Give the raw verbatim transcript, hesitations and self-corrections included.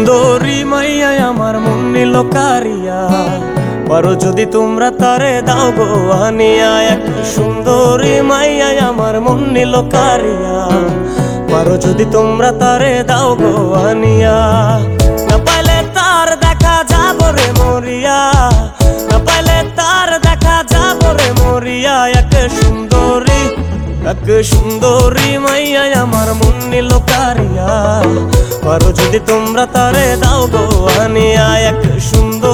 সুন্দরী মাইয়া আমার মন নিল কারিয়া, পারো যদি তোমরা তারে দাও গো আনিয়া। এক সুন্দরী মাইয়া আমার মন নিল কারিয়া, পারো যদি তোমরা তারে দাও গো আনিয়া। না পাইলে তার দেখা যাব রে মরিয়া, না পাইলে তার দেখা যাব রে মরিয়া। এক সুন্দরী এক সুন্দরী মাইয়া আমার মন নিল কারিয়া, পারো যদি তোমরা তারে দাও গো আনিয়া। এক সুন্দর